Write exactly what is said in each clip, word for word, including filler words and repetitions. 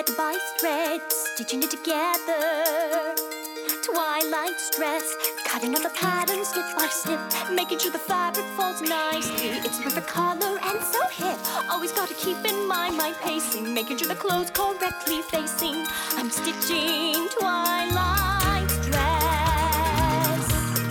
by thread, stitching it together. Twilight stress, cutting out the pattern snip by snip, making sure the fabric falls nicely. It's perfect color and so hip. Always gotta keep in mind my pacing, making sure the clothes correctly facing. I'm stitching Twilight dress.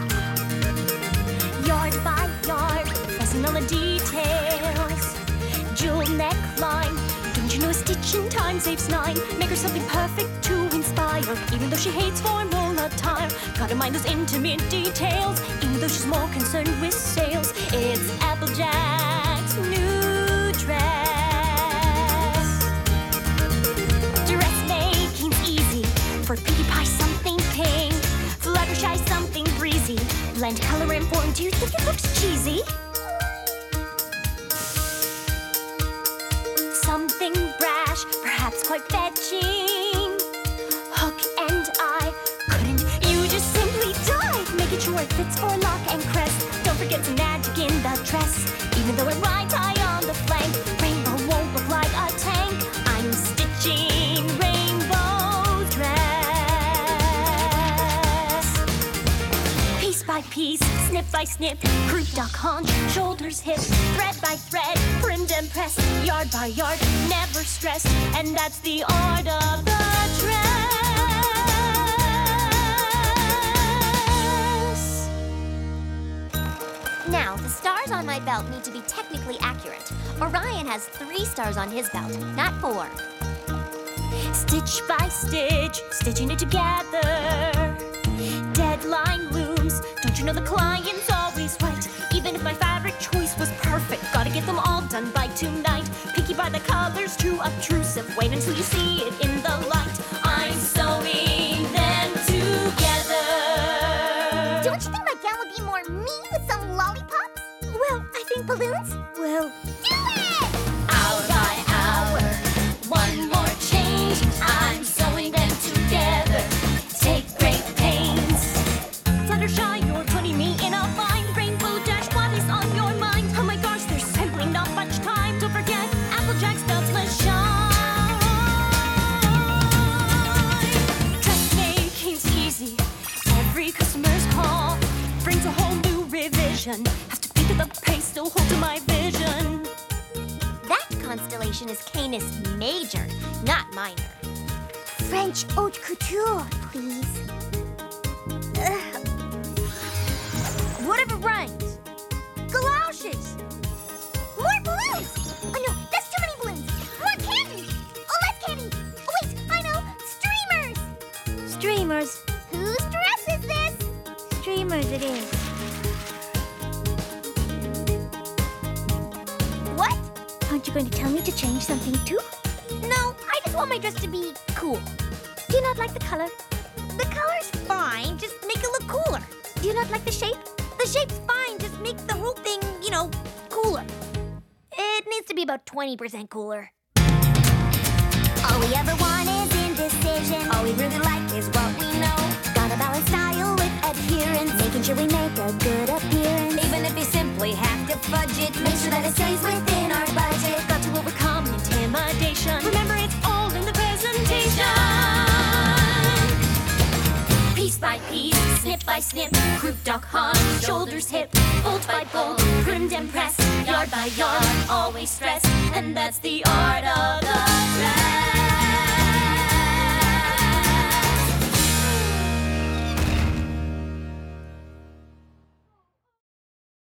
Yard by yard, pressing on the details. Jewel neckline, don't you know a stitch in time saves nine? Make her something perfect to inspire, even though she hates formal attire. Gotta mind those intimate details, even though she's more concerned with sales. It's Applejack's new dress. Dressmaking's easy, for Pinkie Pie something pink, Fluttershy something breezy. Blend color and form, do you think it looks cheesy? Something brash, perhaps quite fetching. Hook and eye, couldn't you just simply dive? Making sure it fits for lock and crest. Don't forget to magic in the dress, even though it rides high on the flank. Rainbow won't look like a tank. I'm stitching rainbow dress. Piece by piece, snip by snip, croup, duck, haunch, shoulders, hip, thread by thread, trimmed and pressed, yard by yard, never stressed, and that's the art of the dress. Now, the stars on my belt need to be technically accurate. Orion has three stars on his belt, not four. Stitch by stitch, stitching it together. Deadline looms, don't you know the client's always right? Even if my fabric choice was perfect, gotta get them all done by tonight. Pinkie Pie, the color's too obtrusive, wait until you see it in the light. I'm sewing them together. Don't you think my gown would be more me with some lollipops? Well, I think balloons will do it! Hour by hour, one more change, I'm sewing them together. Take great pains. Fluttershy, you're putting me in a bind. Rainbow Dash, what is on your mind? Oh my gosh, there's simply not much time. Don't forget, Applejack's belts must shine. Dressmaking's easy. Every customer's call brings a whole new revision. Have to pick up the pace, still hold to my vision. That constellation is Canis Major, not minor. French haute couture, please. Ugh. Whatever rhymes. Galoshes. More balloons. Oh no, that's too many balloons. More candy. Oh, less candy. Oh wait, I know. Streamers. Streamers. Whose dress is this? Streamers it is. What? Aren't you going to tell me to change something too? No, I just want my dress to be cool. Do you not like the color? The color's fine, just make it look cooler. Do you not like the shape? The shape's fine, just make the whole thing, you know, cooler. It needs to be about twenty percent cooler. All we ever want is indecision. All we really like is what we know. Gotta balance style with adherence, making sure we make a good appearance. Even if you simply have to fudge it, make sure that it stays within our budget. Got to overcome intimidation. Remember, it's all in the presentation. Piece by piece, snip by snip, croup, duck, haunch, shoulders, hip, bolt by bolt, trimmed and pressed, yard by yard, always stressed, and that's the art of